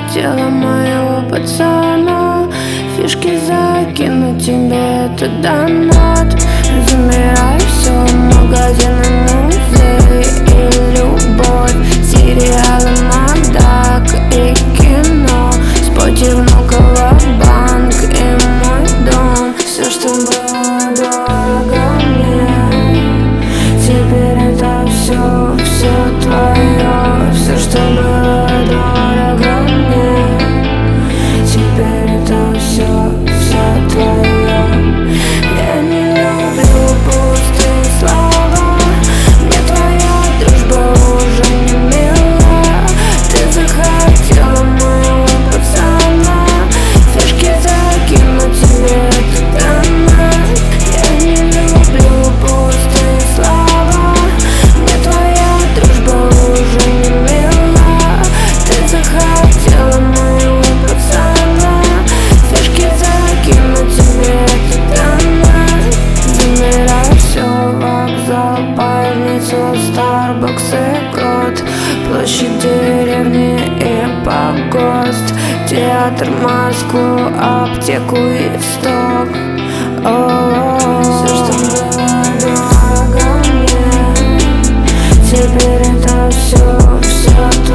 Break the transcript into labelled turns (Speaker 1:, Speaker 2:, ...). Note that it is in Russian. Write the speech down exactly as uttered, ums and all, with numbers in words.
Speaker 1: тело моего пацана. Фишки закину тебе туда нот. Замирай, все, магазины, музей и любовь, сериалы, Макдак и кино, споти внукова, банк и мой дом. Все, что было дорого мне, теперь это все, все твое. Все, что было дорого мне, теперь это все, все твое. Я не люблю пустые слова, мне твоя дружба уже не мила. Ты захотела моего пацана, фишки закину тебе туда. Я не люблю пустые слова, мне твоя дружба уже не мила. Ты захотела моего пацана, фишки закину тебе туда. Замирай, все, вокзал, больница, Старбакс и Крот, площадь деревни и погост, театр, Москву, аптеку и сток. Все, что было дорого мне, теперь это все, все